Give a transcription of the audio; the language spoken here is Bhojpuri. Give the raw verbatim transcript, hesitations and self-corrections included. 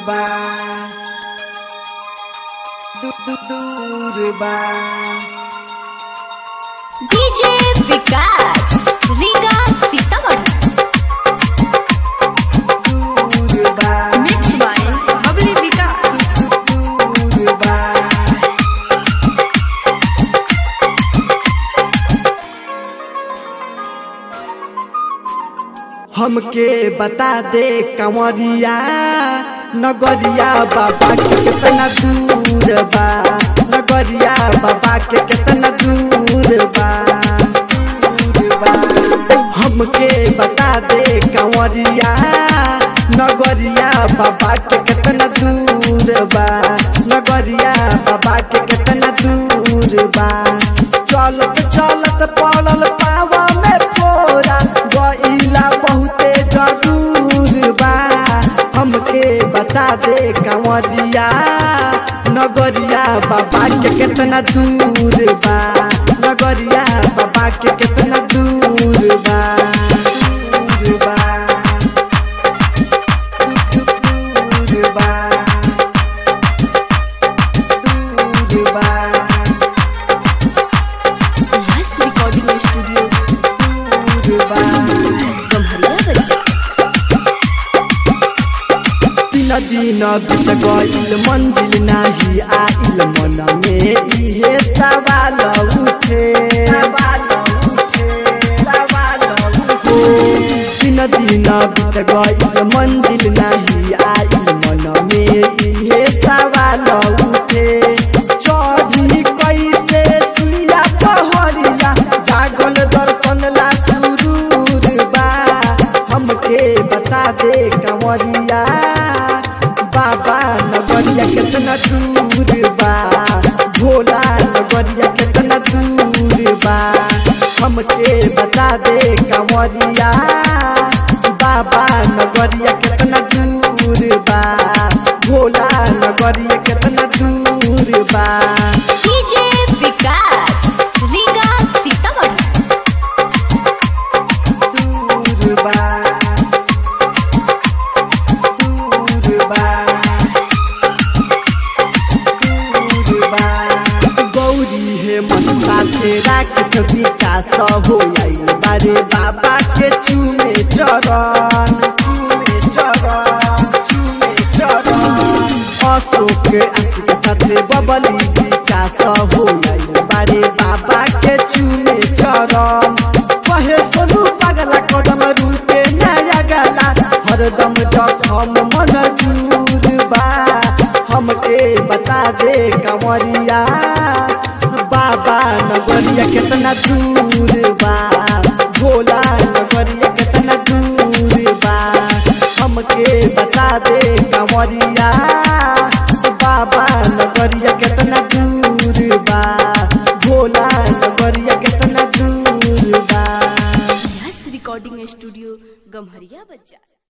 बा दूर दूर दूर बा। डीजे विकास रीगा सीतामढ़ी दूर बा मिक्स बाय बबली विकास। दूर बा हमके बता दे कंवरिया नगरिया बाबा के कितना दूर बा। नगरिया बाबा के कितना दूर बा। दूर बा हमके बता दे कंवरिया नगरिया बाबा के कितना दूर बा। नगरिया बाबा के कितना दूर बा। चलत चलत पड़ल पावा में फोरा गईला बहुते जरूर बा। हमके बता दे कंवरिया नगरिया बाबा के कितना दूर बा। नगरिया बाबा के कितना दूर बा। दूर बा दूर बा दूर बा यस रिकॉर्डिंग स्टूडियो दूर बा। गम्हरिया बच्चा। दिन दिन बीत गईल मंजिल नाही आइल मन में इहे सवाल उठे। सवाल उठे सवाल उठे दिन दिन बीत गईल मंजिल नाही आइल मन में इहे सवाल उठे। चढ़ी कैसे सुइया पहरिया जागल दर्शन ला सुरूर बा। हमके बता दे कंवरिया बाबा नगरिया कितना दूर बा। भोला नगरिया कितना दूर बा। हमके बता दे कंवरिया बाबा नगरिया कितना दूर बा। भोला नगरिया कितना दूर बा। डीजे विकास रीगा सीतामढ़ी दूर बा दूर बा दूर बा। गौरी हे मन साथे राख विकास हो आइल बारे बाबा के चूमे चरण चूमे चरण चूमे चरण। अशोक आशिक साथे बबली विकास हो आइल बारे बाबा के चूमे चरण। कहे सोनू पगला कदम रूपे नया गला हरदम जखम मन दूर बा। हमके बता दे कंवरिया बाबा नगरिया कितना दूर बा। भोला नगरिया कितना दूर बा। हमके बता दे कंवरिया बाबा नगरिया कितना दूर बा। भोला नगरिया कितना दूर बा। यस रिकॉर्डिंग स्टूडियो गम्हरिया बच्चा।